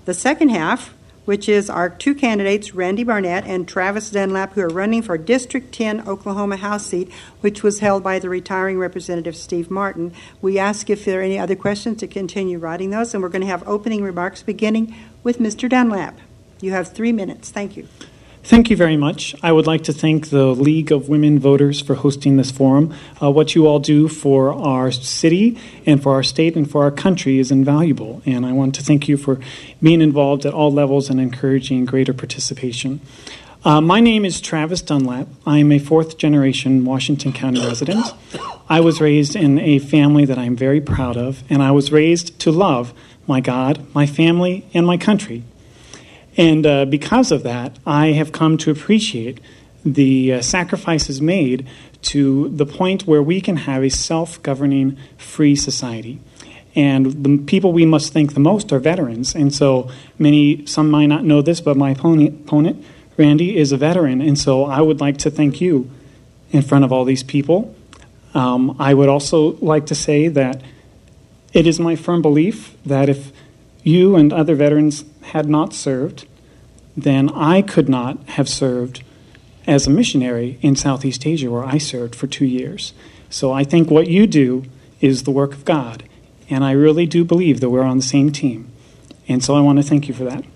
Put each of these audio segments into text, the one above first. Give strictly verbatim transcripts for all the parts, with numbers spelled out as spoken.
the second half, which is our two candidates, Randy Barnett and Travis Dunlap, who are running for District ten Oklahoma House seat, which was held by the retiring Representative Steve Martin. We ask if there are any other questions to continue writing those, and we're going to have opening remarks beginning with Mister Dunlap. You have three minutes. Thank you. Thank you very much. I would like to thank the League of Women Voters for hosting this forum. Uh, what you all do for our city and for our state and for our country is invaluable, and I want to thank you for being involved at all levels and encouraging greater participation. Uh, my name is Travis Dunlap. I am a fourth-generation Washington County resident. I was raised in a family that I'm very proud of, and I was raised to love my God, my family, and my country. And uh, because of that, I have come to appreciate the uh, sacrifices made to the point where we can have a self-governing, free society. And the people we must thank the most are veterans. And so many, some might not know this, but my opponent, opponent, Randy, is a veteran. And so I would like to thank you in front of all these people. Um, I would also like to say that it is my firm belief that if you and other veterans had not served, then I could not have served as a missionary in Southeast Asia, where I served for two years. So I think what you do is the work of God, and I really do believe that we're on the same team. And so I want to thank you for that.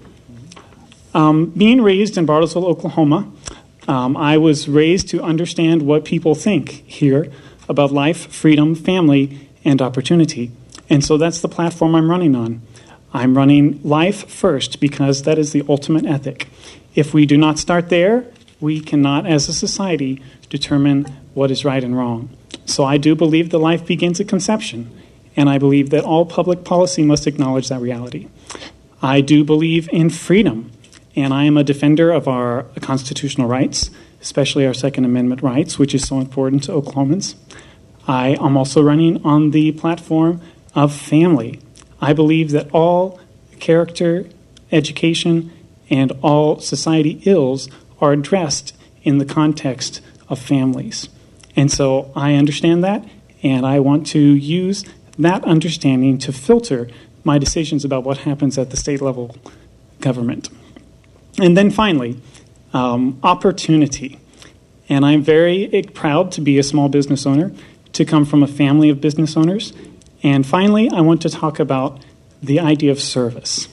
Um, being raised in Bartlesville, Oklahoma, um, I was raised to understand what people think here about life, freedom, family, and opportunity. And so that's the platform I'm running on. I'm running life first because that is the ultimate ethic. If we do not start there, we cannot, as a society, determine what is right and wrong. So I do believe that life begins at conception, and I believe that all public policy must acknowledge that reality. I do believe in freedom, and I am a defender of our constitutional rights, especially our Second Amendment rights, which is so important to Oklahomans. I am also running on the platform of family. I believe that all character, education, and all society ills are addressed in the context of families. And so I understand that, and I want to use that understanding to filter my decisions about what happens at the state level government. And then finally, um, opportunity. And I'm very proud to be a small business owner, to come from a family of business owners. And finally, I want to talk about the idea of service.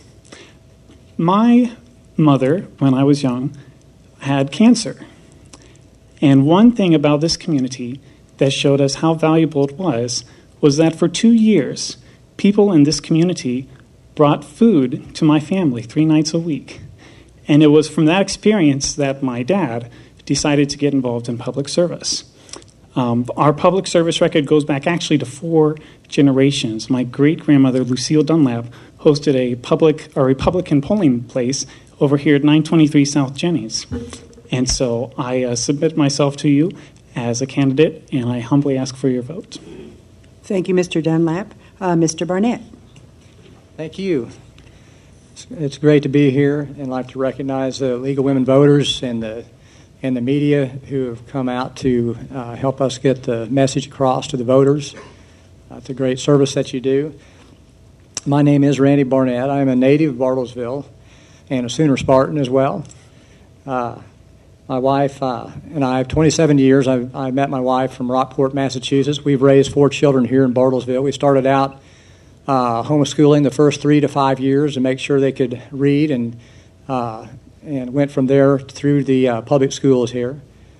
My mother, when I was young, had cancer. And one thing about this community that showed us how valuable it was was that for two years, people in this community brought food to my family three nights a week. And it was from that experience that my dad decided to get involved in public service. Um, our public service record goes back actually to four generations. My great-grandmother, Lucille Dunlap, hosted a public, a Republican polling place over here at nine twenty-three South Jennings. And so I uh, submit myself to you as a candidate, and I humbly ask for your vote. Thank you, Mister Dunlap. Uh, Mister Barnett. Thank you. It's, it's great to be here, and I'd like to recognize the League of Women Voters and the and the media who have come out to uh, help us get the message across to the voters. Uh, it's a great service that you do. My name is Randy Barnett. I'm a native of Bartlesville and a Sooner Spartan as well. Uh, my wife uh, and I have twenty-seven years. I, I met my wife from Rockport, Massachusetts. We've raised four children here in Bartlesville. We started out uh, homeschooling the first three to five years to make sure they could read, and uh, and went from there through the uh, public schools here.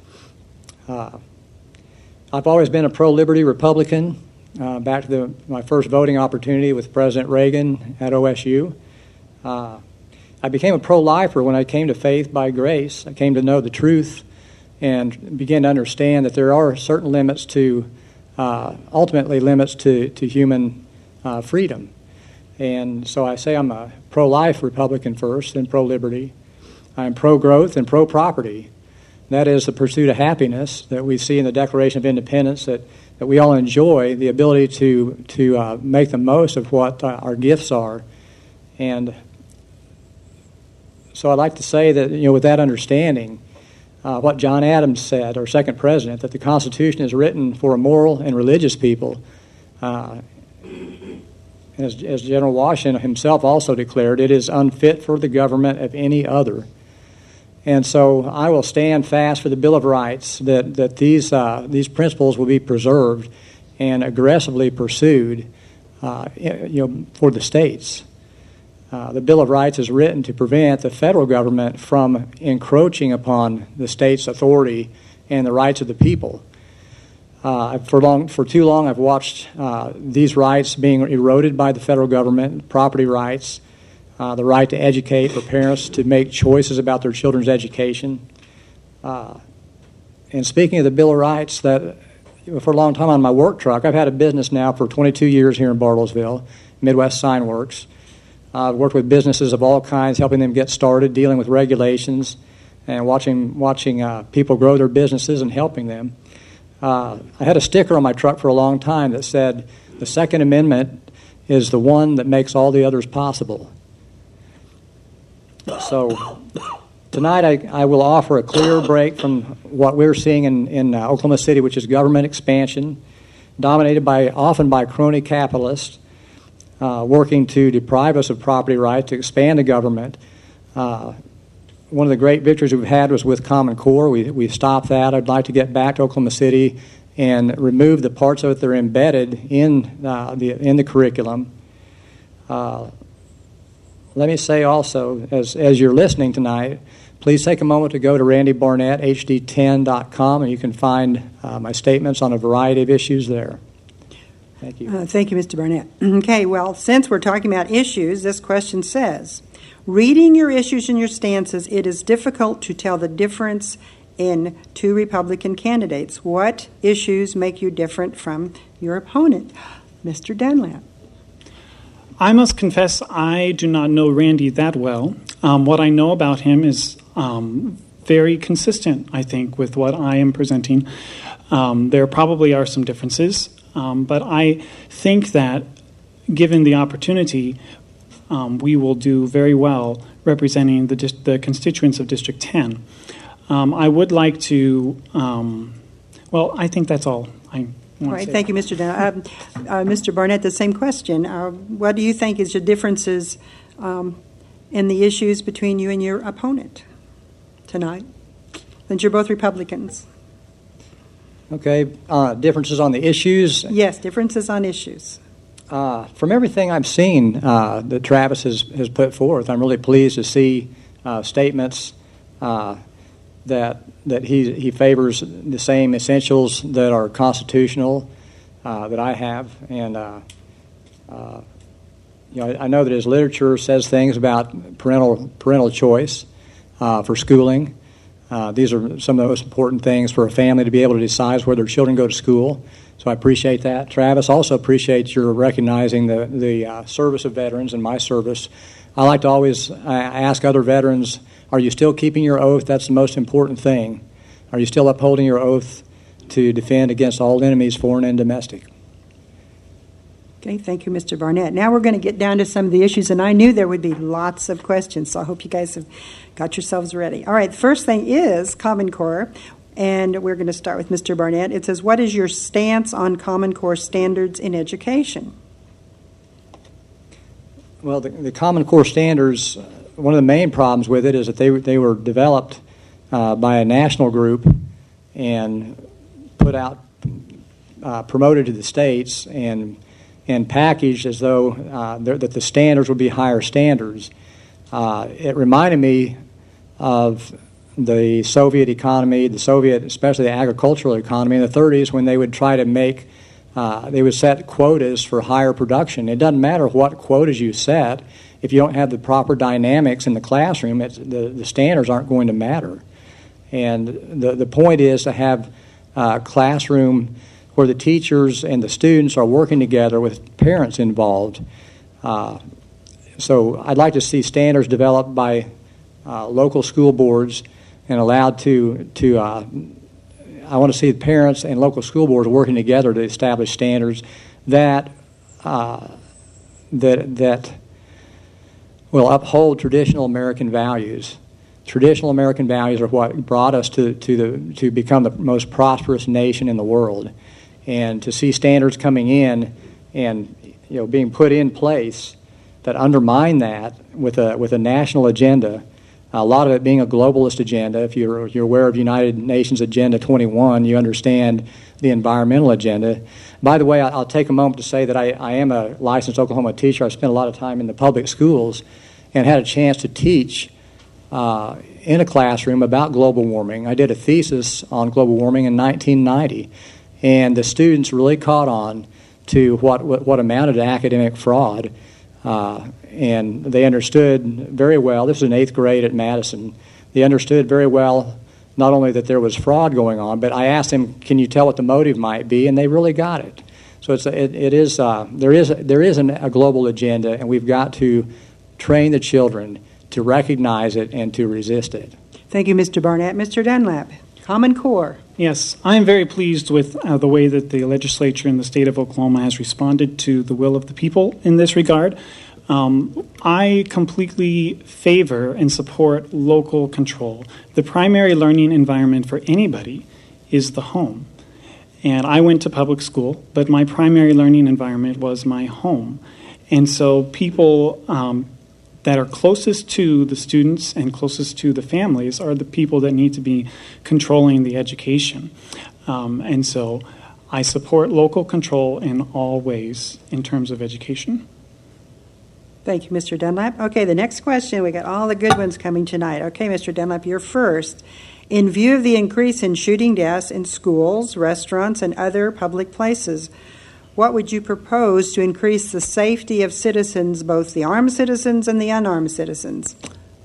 Uh, I've always been a pro-liberty Republican, uh, back to the, my first voting opportunity with President Reagan at O S U. Uh, I became a pro-lifer when I came to faith by grace. I came to know the truth and began to understand that there are certain limits to, uh, ultimately limits to, to human uh, freedom. And so I say I'm a pro-life Republican first, then pro-liberty. I'm pro-growth and pro-property. That is the pursuit of happiness that we see in the Declaration of Independence, that, that we all enjoy the ability to, to uh, make the most of what uh, our gifts are. And so I'd like to say that, you know, with that understanding, uh, what John Adams said, our second president, that the Constitution is written for a moral and religious people, uh, as, as General Washington himself also declared, it is unfit for the government of any other. And so I will stand fast for the Bill of Rights, that, that these, uh, these principles will be preserved and aggressively pursued uh, you know, for the states. Uh, the Bill of Rights is written to prevent the federal government from encroaching upon the state's authority and the rights of the people. Uh, for long, for too long, I've watched uh, these rights being eroded by the federal government: property rights, uh, the right to educate, for parents to make choices about their children's education. Uh, and speaking of the Bill of Rights, that for a long time on my work truck, I've had a business now for twenty-two years here in Bartlesville, Midwest Sign Works. Uh, I've worked with businesses of all kinds, helping them get started, dealing with regulations, and watching watching uh, people grow their businesses and helping them. Uh, I had a sticker on my truck for a long time that said, "The Second Amendment is the one that makes all the others possible." So tonight I, I will offer a clear break from what we're seeing in, in uh, Oklahoma City, which is government expansion, dominated by often by crony capitalists, uh, working to deprive us of property rights, to expand the government. Uh, one of the great victories we've had was with Common Core. We, we stopped that. I'd like to get back to Oklahoma City and remove the parts of it that are embedded in, uh, the, in the curriculum. Uh, let me say also, as, as you're listening tonight, please take a moment to go to randy barnett h d ten dot com, and you can find uh, my statements on a variety of issues there. Thank you. Uh, thank you, Mister Barnett. Okay, well, since we're talking about issues, this question says, reading your issues and your stances, it is difficult to tell the difference in two Republican candidates. What issues make you different from your opponent? Mister Dunlap. I must confess I do not know Randy that well. Um, what I know about him is um, very consistent, I think, with what I am presenting. Um, there probably are some differences, um, but I think that given the opportunity, um, we will do very well representing the, dis- the constituents of District ten. Um, I would like to, um, well, I think that's all I All right, thank you, Mister Dunn. Uh, uh, Mister Barnett, the same question. Uh, what do you think is the differences um, in the issues between you and your opponent tonight, since you're both Republicans? Okay, uh, differences on the issues. Yes, differences on issues. Uh, from everything I've seen uh, that Travis has, has put forth, I'm really pleased to see uh, statements uh, that that he he favors the same essentials that are constitutional uh, that I have, and uh, uh, you know I know that his literature says things about parental parental choice uh, for schooling. Uh, these are some of the most important things for a family to be able to decide where their children go to school. So I appreciate that. Travis, also appreciates your recognizing the the uh, service of veterans and my service. I like to always uh, ask other veterans, are you still keeping your oath? That's the most important thing. Are you still upholding your oath to defend against all enemies, foreign and domestic? Okay, thank you, Mister Barnett. Now we're going to get down to some of the issues, and I knew there would be lots of questions, so I hope you guys have got yourselves ready. All right, the first thing is Common Core, and we're going to start with Mister Barnett. It says, what is your stance on Common Core standards in education? Well, the, the Common Core standards, one of the main problems with it is that they they were developed uh, by a national group and put out, uh, promoted to the states and and packaged as though uh, that the standards would be higher standards. Uh, it reminded me of the Soviet economy, the Soviet, especially the agricultural economy in the thirties, when they would try to make Uh, they would set quotas for higher production. It doesn't matter what quotas you set. If you don't have the proper dynamics in the classroom, it's, the, the standards aren't going to matter. And the, the point is to have a classroom where the teachers and the students are working together with parents involved. Uh, so I'd like to see standards developed by uh, local school boards and allowed to to uh, I want to see parents and local school boards working together to establish standards that uh, that that will uphold traditional American values. Traditional American values are what brought us to to the to become the most prosperous nation in the world, and to see standards coming in and you know, being put in place that undermine that with a with a national agenda. A lot of it being a globalist agenda. If you're, you're aware of United Nations Agenda twenty-one, you understand the environmental agenda. By the way, I'll take a moment to say that I, I am a licensed Oklahoma teacher. I spent a lot of time in the public schools and had a chance to teach uh, in a classroom about global warming. I did a thesis on global warming in nineteen ninety, and the students really caught on to what, what, what amounted to academic fraud. Uh, and they understood very well, this was in eighth grade at Madison, they understood very well not only that there was fraud going on, but I asked them, can you tell what the motive might be, and they really got it. So it's it, it is uh, there is there is an, a global agenda, and we've got to train the children to recognize it and to resist it. Thank you, Mister Barnett. Mister Dunlap, Common Core. Yes, I am very pleased with uh, the way that the legislature in the state of Oklahoma has responded to the will of the people in this regard. Um, I completely favor and support local control. The primary learning environment for anybody is the home. And I went to public school, but my primary learning environment was my home. And so people um, that are closest to the students and closest to the families are the people that need to be controlling the education. Um, and so I support local control in all ways in terms of education. Thank you, Mister Dunlap. Okay, the next question. We got all the good ones coming tonight. Okay, Mister Dunlap, you're first. In view of the increase in shooting deaths in schools, restaurants, and other public places, what would you propose to increase the safety of citizens, both the armed citizens and the unarmed citizens?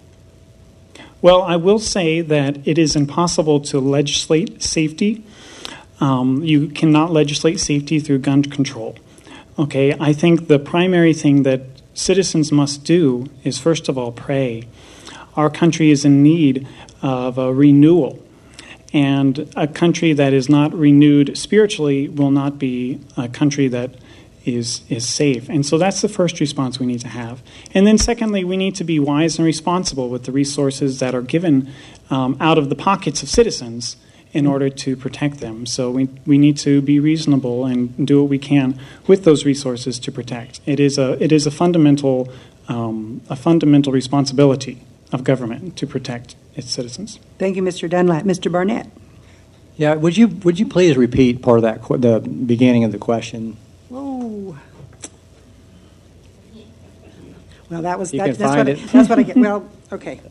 Well, I will say that it is impossible to legislate safety. Um, you cannot legislate safety through gun control. Okay, I think the primary thing that citizens must do is, first of all, pray. Our country is in need of a renewal, and a country that is not renewed spiritually will not be a country that is is safe. And so that's the first response we need to have. And then secondly, we need to be wise and responsible with the resources that are given um, out of the pockets of citizens in order to protect them. So we we need to be reasonable and do what we can with those resources to protect. It is a it is a fundamental um, a fundamental responsibility of government to protect its citizens. Thank you, Mister Dunlap. Mister Barnett. Yeah, would you would you please repeat part of that qu- the beginning of the question? Oh. Well, that was You that, can that's find what it. I, that's what I get. Well, okay.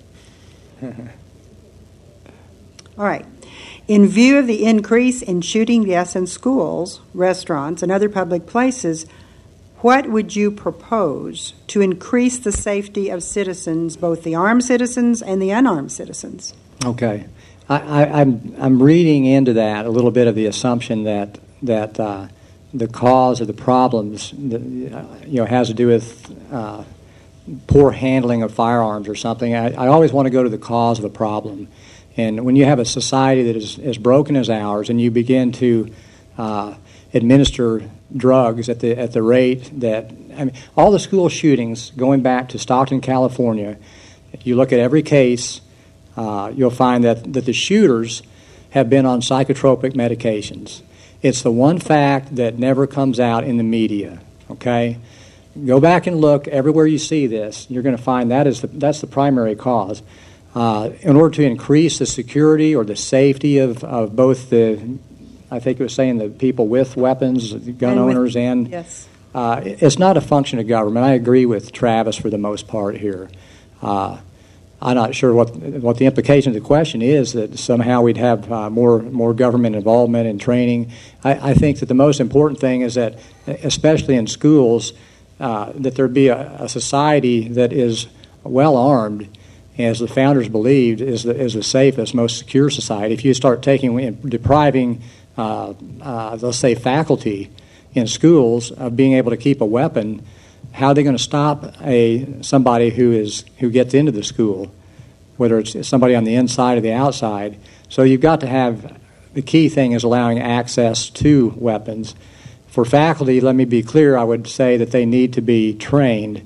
All right. In view of the increase in shooting deaths in schools, restaurants, and other public places, what would you propose to increase the safety of citizens, both the armed citizens and the unarmed citizens? Okay, I, I, I'm I'm reading into that a little bit of the assumption that that uh, the cause of the problems, that, uh, you know, has to do with uh, poor handling of firearms or something. I, I always want to go to the cause of the problem. And when you have a society that is as broken as ours, and you begin to uh, administer drugs at the at the rate that, I mean, all the school shootings going back to Stockton, California, if you look at every case, uh, you'll find that, that the shooters have been on psychotropic medications. It's the one fact that never comes out in the media, okay? Go back and look everywhere you see this. You're going to find that is the, that's the primary cause. Uh, in order to increase the security or the safety of, of both the, I think it was saying the people with weapons, gun And with- owners, and Yes. uh, it's not a function of government. I agree with Travis for the most part here. Uh, I'm not sure what what the implication of the question is, that somehow we'd have uh, more more government involvement and training. I, I think that the most important thing is that, especially in schools, uh, that there be a, a society that is well armed, as the founders believed, is the is the safest, most secure society. If you start taking depriving, uh, uh, let's say, faculty in schools of being able to keep a weapon, how are they going to stop a somebody who is who gets into the school, whether it's somebody on the inside or the outside? So you've got to have, the key thing is allowing access to weapons. For faculty, let me be clear, I would say that they need to be trained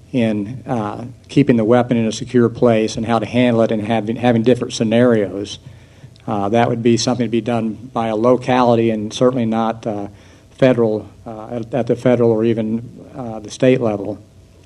in uh, keeping the weapon in a secure place and how to handle it and having, having different scenarios. Uh, that would be something to be done by a locality and certainly not uh, federal, uh, at, at the federal or even uh, the state level.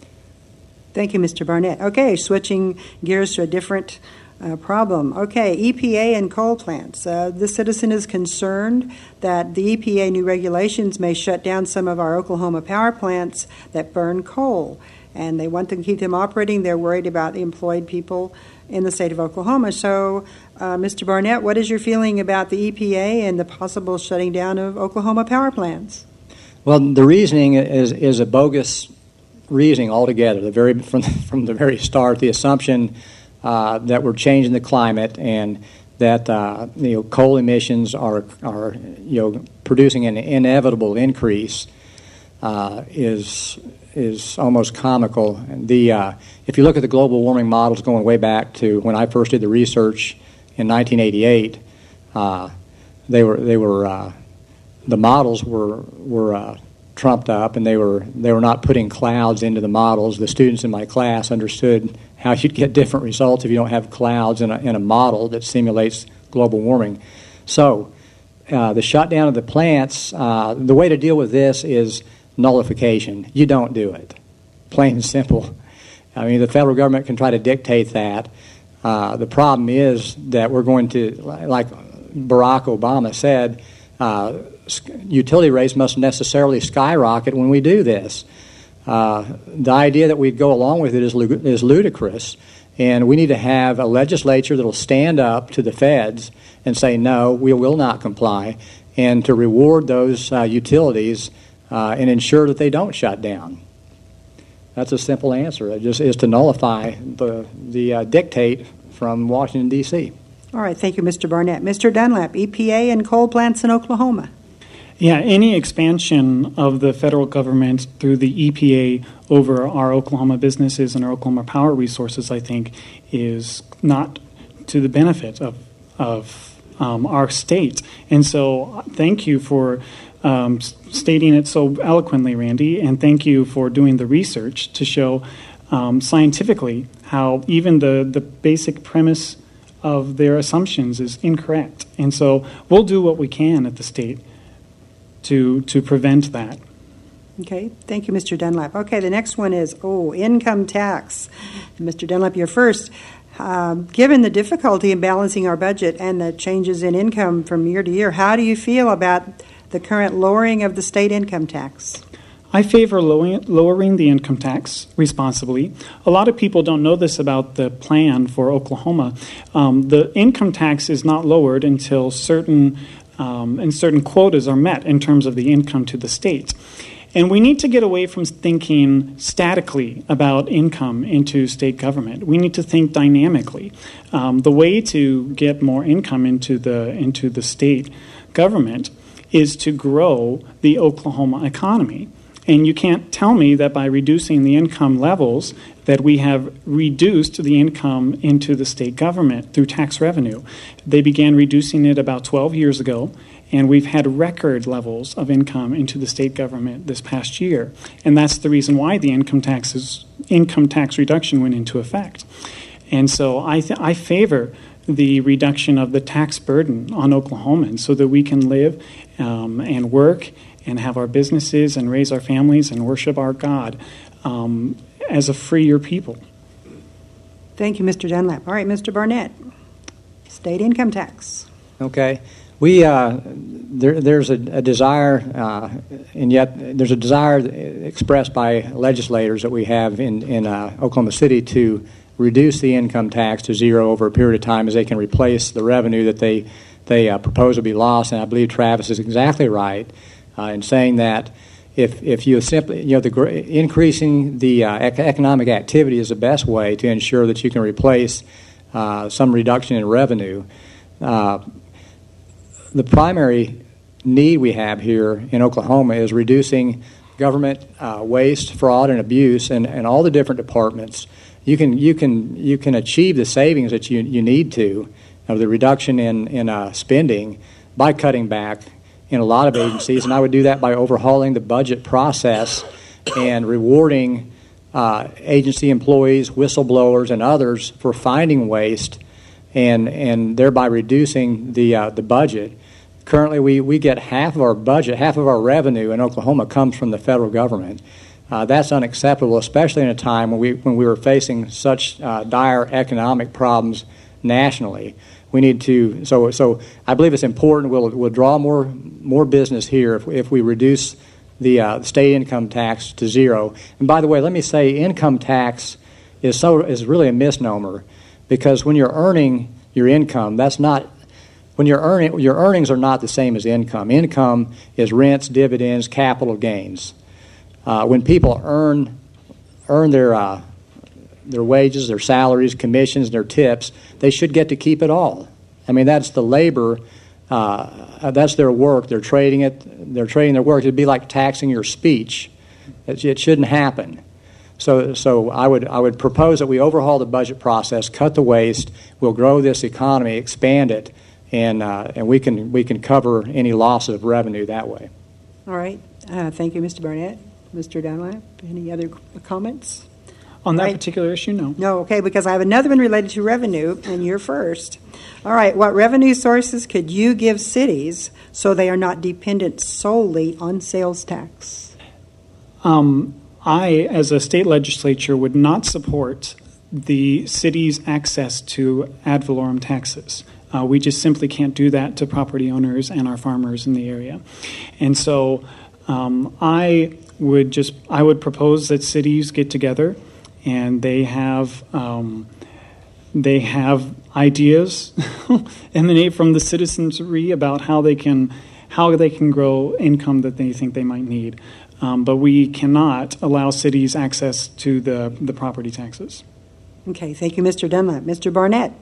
Thank you, Mister Barnett. Okay, switching gears to a different uh, problem. Okay, E P A and coal plants. Uh, this citizen is concerned that the E P A new regulations may shut down some of our Oklahoma power plants that burn coal, and they want to keep them operating. They're worried about the employed people in the state of Oklahoma. So, uh, Mister Barnett, what is your feeling about the E P A and the possible shutting down of Oklahoma power plants? Well, the reasoning is is a bogus reasoning altogether. The very from from the very start, the assumption uh, that we're changing the climate and that uh, you know coal emissions are are you know producing an inevitable increase uh, is is almost comical. The uh, if you look at the global warming models going way back to when I first did the research in nineteen eighty-eight, uh, they were they were uh, the models were were uh, trumped up, and they were they were not putting clouds into the models. The students in my class understood how you'd get different results if you don't have clouds in a, in a model that simulates global warming. So uh, the shutdown of the plants, uh, the way to deal with this is nullification. You don't do it. Plain and simple. I mean, the federal government can try to dictate that. Uh, the problem is that we're going to, like Barack Obama said, uh, utility rates must necessarily skyrocket when we do this. Uh, the idea that we'd go along with it is, is ludicrous, and we need to have a legislature that will stand up to the feds and say, no, we will not comply, and to reward those uh, utilities uh, and ensure that they don't shut down. That's a simple answer. It just is to nullify the, the uh, dictate from Washington, D C All right, thank you, Mister Barnett. Mister Dunlap, E P A and coal plants in Oklahoma. Yeah, any expansion of the federal government through the E P A over our Oklahoma businesses and our Oklahoma power resources, I think, is not to the benefit of of um, our state. And so thank you for um, stating it so eloquently, Randy, and thank you for doing the research to show um, scientifically how even the, the basic premise of their assumptions is incorrect. And so we'll do what we can at the state to to prevent that. Okay, thank you, Mister Dunlap. Okay, the next one is, oh, income tax. Mister Dunlap, you're first. Um, given the difficulty in balancing our budget and the changes in income from year to year, how do you feel about the current lowering of the state income tax? I favor lowering, lowering the income tax responsibly. A lot of people don't know this about the plan for Oklahoma. Um, the income tax is not lowered until certain Um, and certain quotas are met in terms of the income to the state. And we need to get away from thinking statically about income into state government. We need to think dynamically. Um, the way to get more income into the into the state government is to grow the Oklahoma economy. And you can't tell me that by reducing the income levels that we have reduced the income into the state government through tax revenue. They began reducing it about twelve years ago, and we've had record levels of income into the state government this past year. And that's the reason why the income taxes, income tax reduction went into effect. And so I, th- I favor the reduction of the tax burden on Oklahomans so that we can live um, and work and have our businesses and raise our families and worship our God um, as a freer people. Thank you, Mister Dunlap. All right, Mister Barnett, state income tax. Okay. We uh, there, there's a, a desire, uh, and yet there's a desire expressed by legislators that we have in, in uh, Oklahoma City to reduce the income tax to zero over a period of time as they can replace the revenue that they, they uh, propose will be lost. And I believe Travis is exactly right Uh, in saying that if if you simply you know the increasing the uh, ec- economic activity is the best way to ensure that you can replace uh, some reduction in revenue. Uh, the primary need we have here in Oklahoma is reducing government uh, waste, fraud, and abuse, and, and all the different departments. You can you can you can achieve the savings that you you need to, of the reduction in in uh, spending by cutting back in a lot of agencies, and I would do that by overhauling the budget process and rewarding uh, agency employees, whistleblowers, and others for finding waste, and and thereby reducing the uh, the budget. Currently, we, we get half of our budget, half of our revenue in Oklahoma comes from the federal government. Uh, that's unacceptable, especially in a time when we when we were facing such uh, dire economic problems nationally. We need to so so I believe it's important. We'll we'll draw more more business here if if we reduce the uh, state income tax to zero. And by the way, let me say, income tax is so is really a misnomer, because when you're earning your income, that's not when you're earning your earnings are not the same as income. Income is rents, dividends, capital gains. Uh, when people earn earn their uh, their wages, their salaries, commissions, their tips, they should get to keep it all. I mean, that's the labor, uh, that's their work. They're trading it. They're trading their work. It'd be like taxing your speech. It, it shouldn't happen. So, so I would I would propose that we overhaul the budget process, cut the waste. We'll grow this economy, expand it, and uh, and we can we can cover any loss of revenue that way. All right. Uh, thank you, Mister Barnett. Mister Dunlap, any other comments? On that right. particular issue, no. No, okay, because I have another one related to revenue, and you're first. All right, what revenue sources could you give cities so they are not dependent solely on sales tax? Um, I, as a state legislature, would not support the city's access to ad valorem taxes. Uh, we just simply can't do that to property owners and our farmers in the area. And so um, I would just I would propose that cities get together and they have um, they have ideas emanate from the citizenry about how they can how they can grow income that they think they might need. Um, but we cannot allow cities access to the, the property taxes. Okay, thank you, Mister Dunlap. Mister Barnett.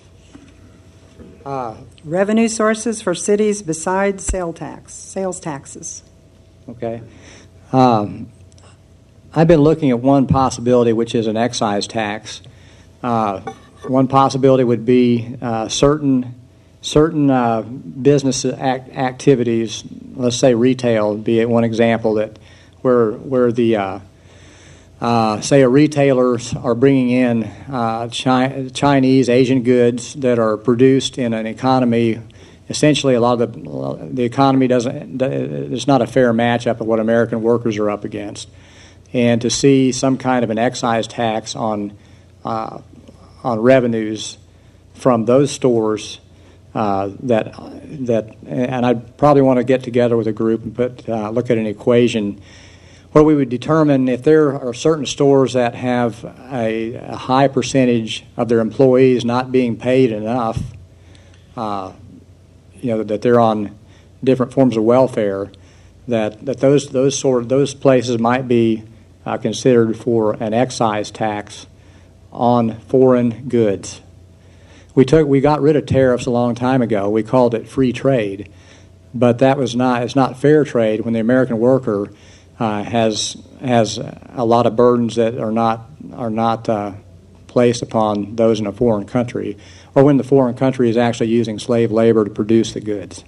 Uh, Revenue sources for cities besides sale tax, sales taxes. Okay. Um, I've been looking at one possibility, which is an excise tax. Uh, one possibility would be uh, certain certain uh, business act- activities, let's say retail, would be one example, that where where the uh, uh, say a retailers are bringing in uh, Chi- Chinese, Asian goods that are produced in an economy. Essentially, a lot of the the economy doesn't. It's not a fair matchup of what American workers are up against, and to see some kind of an excise tax on uh, on revenues from those stores uh, that that, and I'd probably want to get together with a group and put uh, look at an equation where we would determine if there are certain stores that have a, a high percentage of their employees not being paid enough. Uh, you know, that they're on different forms of welfare, that, that those those sort of, those places might be uh, considered for an excise tax on foreign goods. We took we got rid of tariffs a long time ago. We called it free trade, but that was not it's not fair trade when the American worker uh, has has a lot of burdens that are not are not uh, placed upon those in a foreign country, or when the foreign country is actually using slave labor to produce the goods.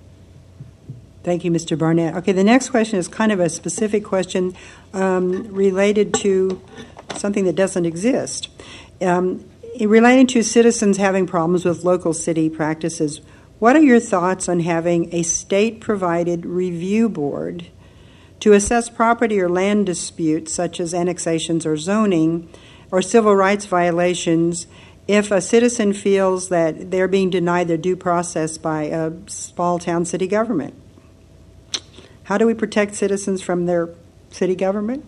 Thank you, Mister Barnett. Okay, the next question is kind of a specific question um, related to something that doesn't exist. Um, in relating to citizens having problems with local city practices, what are your thoughts on having a state-provided review board to assess property or land disputes such as annexations or zoning or civil rights violations if a citizen feels that they're being denied their due process by a small town city government? How do we protect citizens from their city government?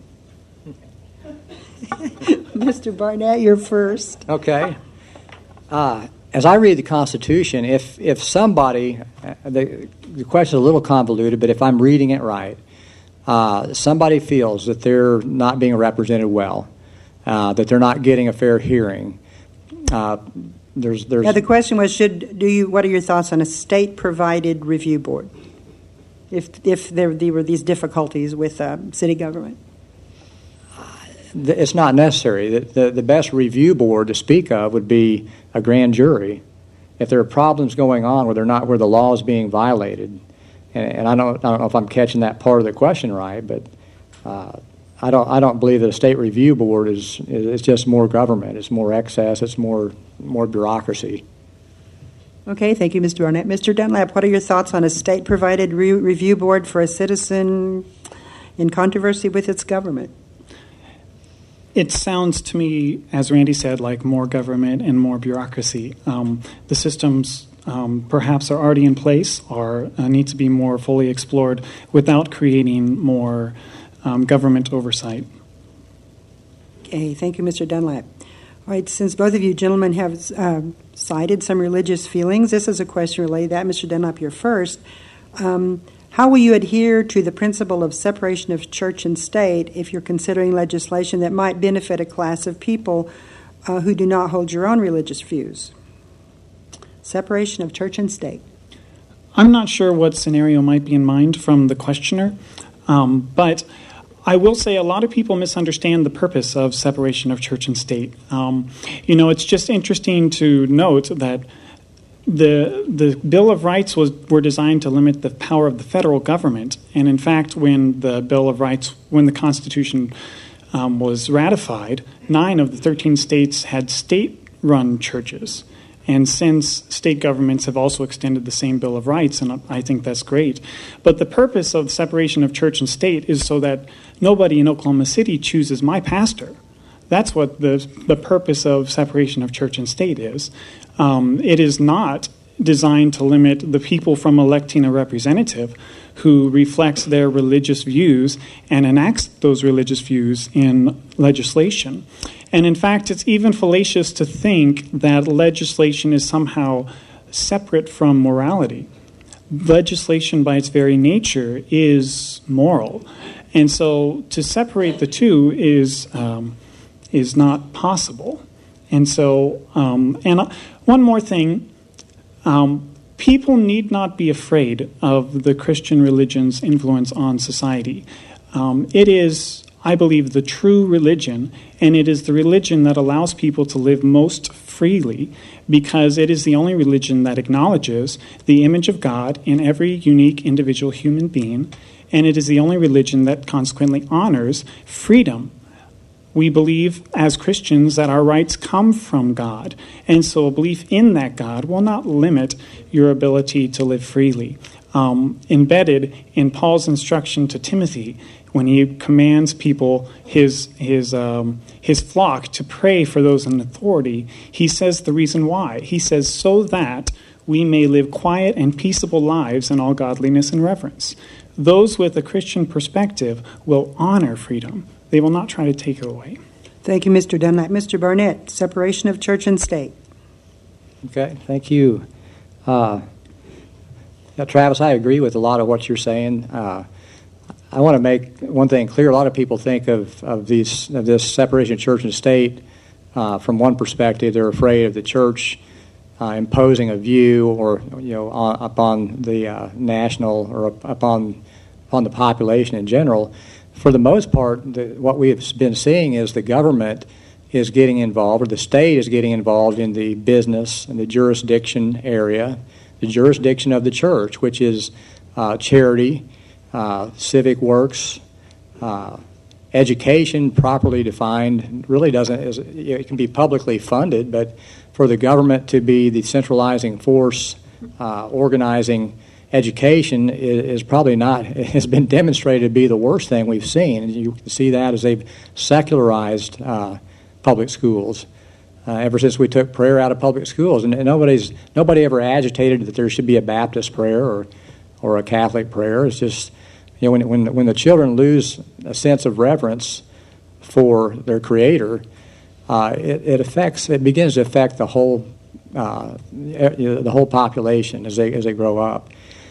Mister Barnett, you're first. Okay. Uh, as I read the Constitution, if if somebody, uh, the, the question is a little convoluted, but if I'm reading it right, uh, somebody feels that they're not being represented well, uh, that they're not getting a fair hearing. Uh, there's, there's. Now the question was, should do you? What are your thoughts on a state-provided review board? If if there, there were these difficulties with uh, city government, it's not necessary. The, the the best review board to speak of would be a grand jury. If there are problems going on where they're not where the law is being violated, and, and I don't I don't know if I'm catching that part of the question right, but. Uh, I don't. I don't believe that a state review board is. Is just more government. It's more excess. It's more more bureaucracy. Okay, thank you, Mister Barnett. Mister Dunlap, what are your thoughts on a state-provided re- review board for a citizen in controversy with its government? It sounds to me, as Randy said, like more government and more bureaucracy. Um, the systems um, perhaps are already in place or uh, need to be more fully explored without creating more um, government oversight. Okay, thank you, Mister Dunlap. All right, since both of you gentlemen have uh, cited some religious feelings, this is a question related to that. Mister Dunlap, you're first. Um, How will you adhere to the principle of separation of church and state if you're considering legislation that might benefit a class of people uh, who do not hold your own religious views? Separation of church and state. I'm not sure what scenario might be in mind from the questioner, um, but I will say a lot of people misunderstand the purpose of separation of church and state. Um, you know, it's just interesting to note that The the Bill of Rights was were designed to limit the power of the federal government, and in fact, when the Bill of Rights, when the Constitution um, was ratified, nine of the thirteen states had state-run churches, and since state governments have also extended the same Bill of Rights, and I think that's great. But the purpose of the separation of church and state is so that nobody in Oklahoma City chooses my pastor. That's what the the purpose of separation of church and state is. Um, it is not designed to limit the people from electing a representative who reflects their religious views and enacts those religious views in legislation. And in fact, it's even fallacious to think that legislation is somehow separate from morality. Legislation by its very nature is moral. And so to separate the two is um, is not possible. And so, um, and one more thing, um, people need not be afraid of the Christian religion's influence on society. Um, it is, I believe, the true religion, and it is the religion that allows people to live most freely because it is the only religion that acknowledges the image of God in every unique individual human being, and it is the only religion that consequently honors freedom. We believe as Christians that our rights come from God, and so a belief in that God will not limit your ability to live freely. Um, embedded in Paul's instruction to Timothy, when he commands people, his his um, his flock, to pray for those in authority, he says the reason why. He says, so that we may live quiet and peaceable lives in all godliness and reverence. Those with a Christian perspective will honor freedom. They will not try to take it away. Thank you, Mister Dunlap. Mister Barnett, separation of church and state. Okay, thank you. Uh, yeah, Travis, I agree with a lot of what you're saying. Uh, I want to make one thing clear. A lot of people think of, of, these, of this separation of church and state uh, from one perspective. They're afraid of the church uh, imposing a view or you know on, upon the uh, national or upon, upon the population in general. For the most part, the, what we've been seeing is the government is getting involved, or the state is getting involved in the business and the jurisdiction area, the jurisdiction of the church, which is uh, charity, uh, civic works, uh, education, properly defined, really doesn't, is, it can be publicly funded, but for the government to be the centralizing force, uh, organizing education is, is probably not, it has been demonstrated to be the worst thing we've seen. And you can see that as they've secularized uh, public schools uh, ever since we took prayer out of public schools. And, and nobody's nobody ever agitated that there should be a Baptist prayer or or a Catholic prayer. It's just, you know, when when when the children lose a sense of reverence for their Creator, uh, it, it affects, it begins to affect the whole uh, the whole population as they as they grow up.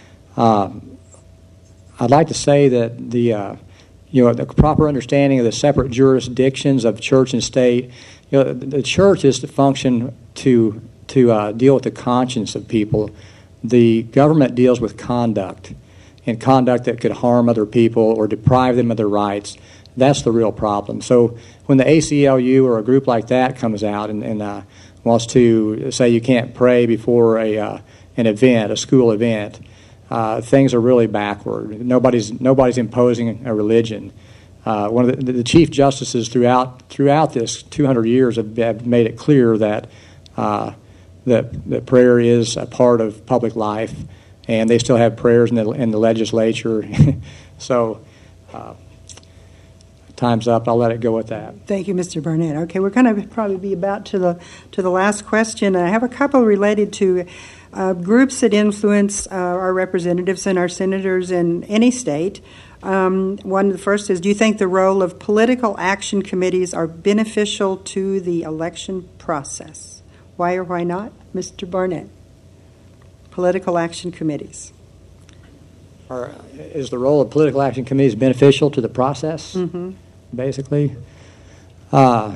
Um, I'd like to say that the uh, you know the proper understanding of the separate jurisdictions of church and state. You know, the, the church is to function to to uh, deal with the conscience of people. The government deals with conduct, and conduct that could harm other people or deprive them of their rights. That's the real problem. So when the A C L U or a group like that comes out and, and uh, wants to say you can't pray before a uh, an event, a school event. Uh, things are really backward. Nobody's nobody's imposing a religion. Uh, one of the, the chief justices throughout throughout this two hundred years have, have made it clear that uh, that, that prayer is a part of public life, and they still have prayers in the, in the legislature. So uh, time's up. I'll let it go with that. Thank you, Mister Barnett. Okay, we're going to probably be about to the to the last question. I have a couple related to uh, groups that influence uh, our representatives and our senators in any state. Um, one, the first is, do you think the role of political action committees are beneficial to the election process? Why or why not, Mister Barnett? Political action committees. Or is the role of political action committees beneficial to the process, Mm-hmm. basically? Uh,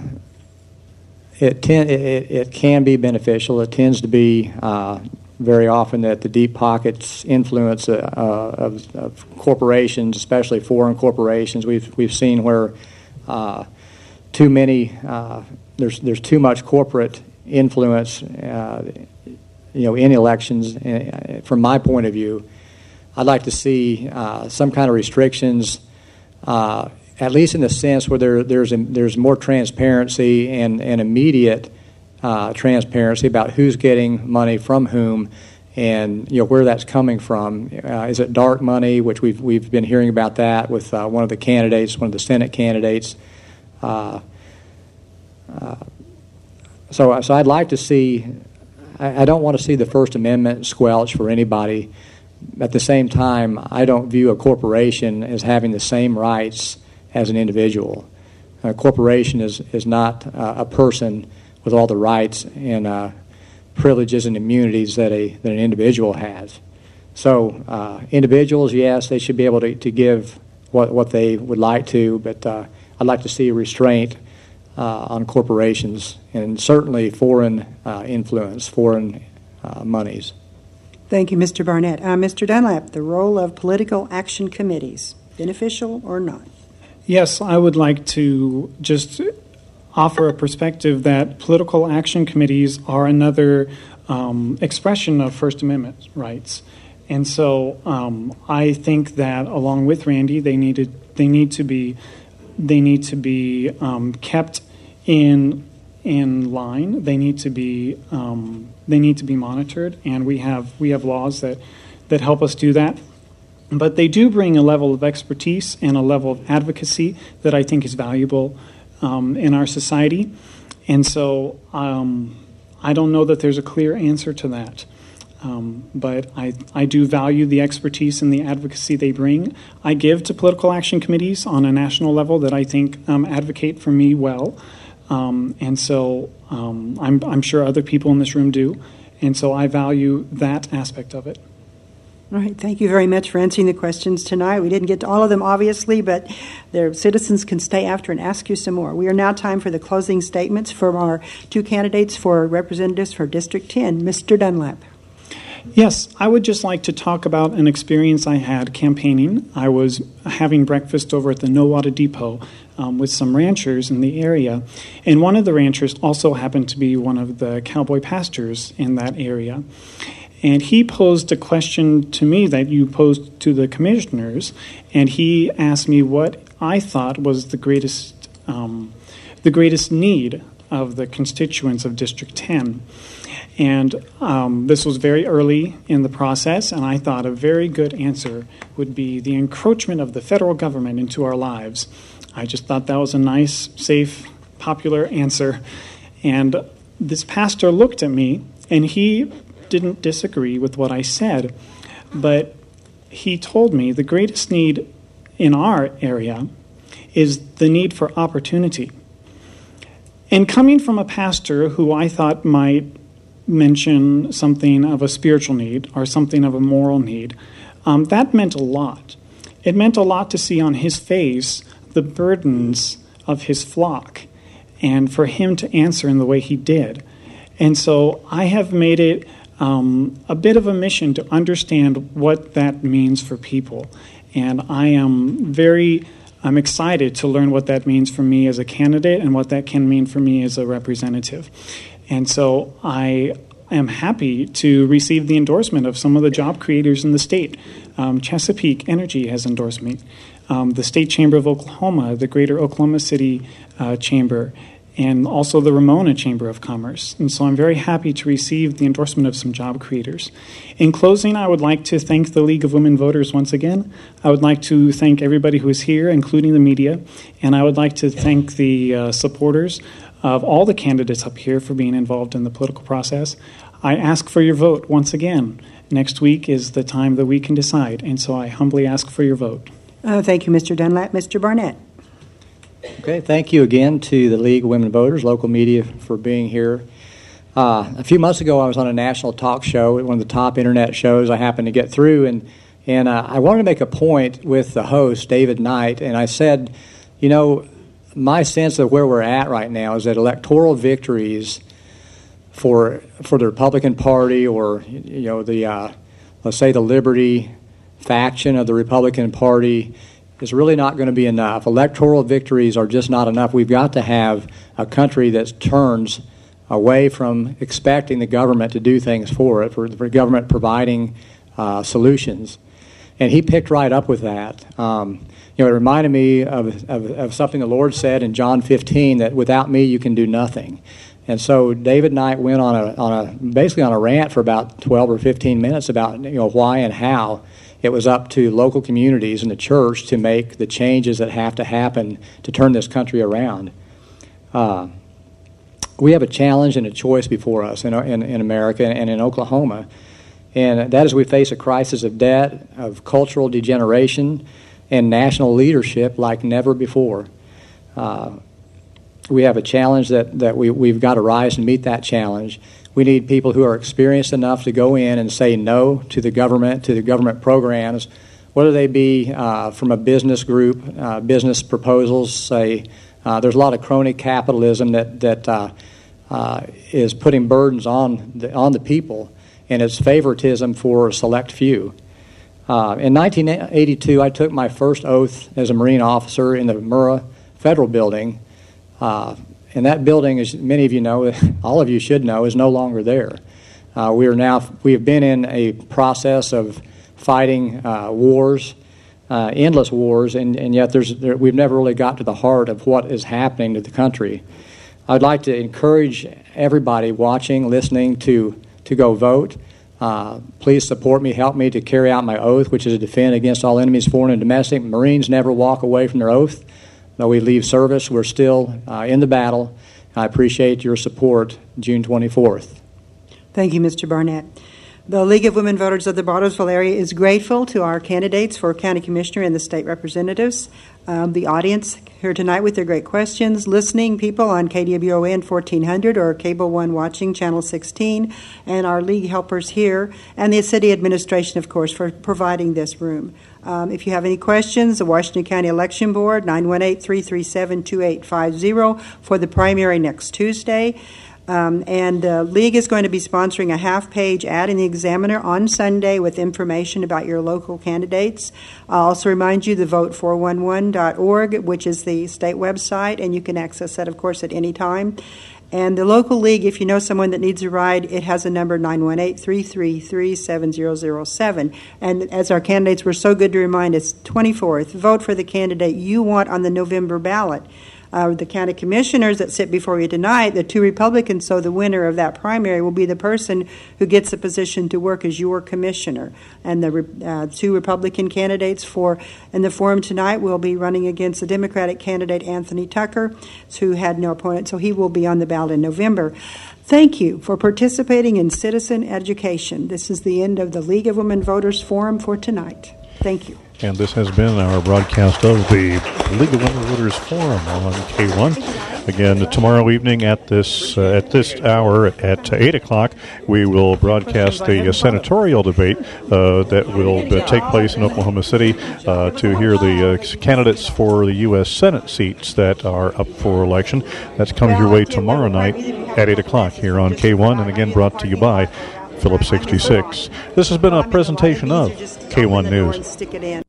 it, ten, it, it can be beneficial. It tends to be uh, very often that the deep pockets influence uh, of, of corporations, especially foreign corporations. We've we've seen where uh, too many uh, there's there's too much corporate influence, uh, you know, in elections. Uh, from my point of view, I'd like to see uh, some kind of restrictions, uh, at least in the sense where there there's a, there's more transparency and and immediate Uh, transparency about who's getting money from whom, and you know where that's coming from. Uh, is it dark money, which we've we've been hearing about that with uh, one of the candidates, one of the Senate candidates. Uh, uh, so, so I'd like to see. I, I don't want to see the First Amendment squelched for anybody. At the same time, I don't view a corporation as having the same rights as an individual. A corporation is is not uh, a person with all the rights and uh, privileges and immunities that a that an individual has. So uh, individuals, yes, they should be able to, to give what, what they would like to, but uh, I'd like to see a restraint uh, on corporations and certainly foreign uh, influence, foreign uh, monies. Thank you, Mister Barnett. Uh, Mister Dunlap, the role of political action committees, beneficial or not? Yes, I would like to just offer a perspective that political action committees are another um, expression of First Amendment rights. And so um, I think that along with Randy, they needed they need to be they need to be um, kept in in line. They need to be um, they need to be monitored, and we have we have laws that that help us do that. But they do bring a level of expertise and a level of advocacy that I think is valuable Um, in our society. And so um, I don't know that there's a clear answer to that. Um, but I, I do value the expertise and the advocacy they bring. I give to political action committees on a national level that I think um, advocate for me well. Um, and so um, I'm, I'm sure other people in this room do. And so I value that aspect of it. All right, thank you very much for answering the questions tonight. We didn't get to all of them, obviously, but their citizens can stay after and ask you some more. We are now time for the closing statements from our two candidates for representatives for District ten. Mister Dunlap. Yes, I would just like to talk about an experience I had campaigning. I was having breakfast over at the Nowata Depot um, with some ranchers in the area, and one of the ranchers also happened to be one of the cowboy pastors in that area. And he posed a question to me that you posed to the commissioners, and he asked me what I thought was the greatest, um, the greatest need of the constituents of District ten. And um, this was very early in the process, and I thought a very good answer would be the encroachment of the federal government into our lives. I just thought that was a nice, safe, popular answer. And this pastor looked at me, and he didn't disagree with what I said, but he told me the greatest need in our area is the need for opportunity. And coming from a pastor who I thought might mention something of a spiritual need or something of a moral need, um, that meant a lot. It meant a lot to see on his face the burdens of his flock and for him to answer in the way he did. And so I have made it Um, a bit of a mission to understand what that means for people. And I am very, I'm excited to learn what that means for me as a candidate and what that can mean for me as a representative. And so I am happy to receive the endorsement of some of the job creators in the state. Um, Chesapeake Energy has endorsed me. Um, the State Chamber of Oklahoma, the Greater Oklahoma City uh, Chamber, and also the Ramona Chamber of Commerce. And so I'm very happy to receive the endorsement of some job creators. In closing, I would like to thank the League of Women Voters once again. I would like to thank everybody who is here, including the media, and I would like to thank the uh, supporters of all the candidates up here for being involved in the political process. I ask for your vote once again. Next week is the time that we can decide, and so I humbly ask for your vote. Uh, thank you, Mister Dunlap. Mister Barnett. Okay, thank you again to the League of Women Voters, local media, for being here. Uh, a few months ago, I was on a national talk show, one of the top internet shows I happened to get through, and, and uh, I wanted to make a point with the host, David Knight, and I said, you know, my sense of where we're at right now is that electoral victories for for the Republican Party or, you know, the, uh, let's say, the Liberty faction of the Republican Party is really not going to be enough. Electoral victories are just not enough. We've got to have a country that turns away from expecting the government to do things for it, for the government providing uh, solutions. And he picked right up with that. Um, you know, it reminded me of, of, of something the Lord said in John fifteen, that without me you can do nothing. And so David Knight went on a on a basically on a rant for about twelve or fifteen minutes about, you know, why and how it was up to local communities and the church to make the changes that have to happen to turn this country around. Uh, we have a challenge and a choice before us in, in, in America and in Oklahoma, and that is we face a crisis of debt, of cultural degeneration, and national leadership like never before. Uh, we have a challenge that, that we, we've got to rise and meet that challenge. We need people who are experienced enough to go in and say no to the government, to the government programs, whether they be uh, from a business group, uh, business proposals. Say uh, there's a lot of crony capitalism that that uh, uh, is putting burdens on the, on the people, and it's favoritism for a select few. Uh, in nineteen eighty-two, I took my first oath as a Marine officer in the Murrah Federal Building. Uh, And that building, as many of you know, all of you should know, is no longer there. Uh, we are now we have been in a process of fighting uh, wars, uh, endless wars, and, and yet there's there, we've never really got to the heart of what is happening to the country. I'd like to encourage everybody watching, listening, to to go vote. Uh, please support me, help me to carry out my oath, which is to defend against all enemies, foreign and domestic. Marines never walk away from their oath. Though we leave service, we're still uh, in the battle. I appreciate your support June twenty-fourth. Thank you, Mister Barnett. The League of Women Voters of the Bartlesville area is grateful to our candidates for county commissioner and the state representatives, um, the audience here tonight with their great questions, listening people on K W O N fourteen hundred or Cable one watching Channel sixteen, and our league helpers here, and the city administration, of course, for providing this room. Um, if you have any questions, the Washington County Election Board, nine one eight, three three seven, two eight five zero for the primary next Tuesday. Um, and the League is going to be sponsoring a half-page ad in the Examiner on Sunday with information about your local candidates. I'll also remind you the vote four one one dot org, which is the state website, and you can access that, of course, at any time. And the local league, if you know someone that needs a ride, it has a number nine one eight, three three three, seven zero zero seven. And as our candidates were so good to remind us, twenty-fourth, vote for the candidate you want on the November ballot. Uh, the county commissioners that sit before you tonight, the two Republicans, so the winner of that primary will be the person who gets the position to work as your commissioner. And the uh, two Republican candidates for in the forum tonight will be running against the Democratic candidate Anthony Tucker, who had no opponent, so he will be on the ballot in November. Thank you for participating in citizen education. This is the end of the League of Women Voters Forum for tonight. Thank you. And this has been our broadcast of the League of Women Voters Forum on K one. Again, tomorrow evening at this uh, at this hour at eight o'clock, we will broadcast the uh, senatorial debate uh, that will uh, take place in Oklahoma City uh, to hear the uh, candidates for the U S Senate seats that are up for election. That's coming your way tomorrow night at eight o'clock here on K one, and again brought to you by Phillips sixty-six. This has been a presentation of K one News.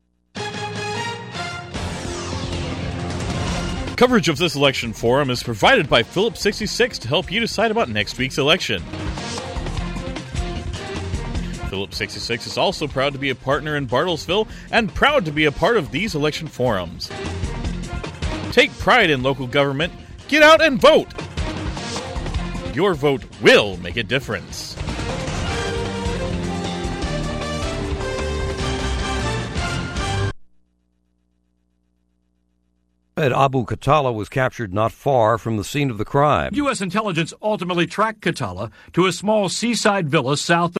Coverage of this election forum is provided by Phillips sixty-six to help you decide about next week's election. Phillips sixty-six is also proud to be a partner in Bartlesville and proud to be a part of these election forums. Take pride in local government, Get out and vote. Your vote will make a difference. Abu Khatallah was captured not far from the scene of the crime. U S intelligence ultimately tracked Khatallah to a small seaside villa south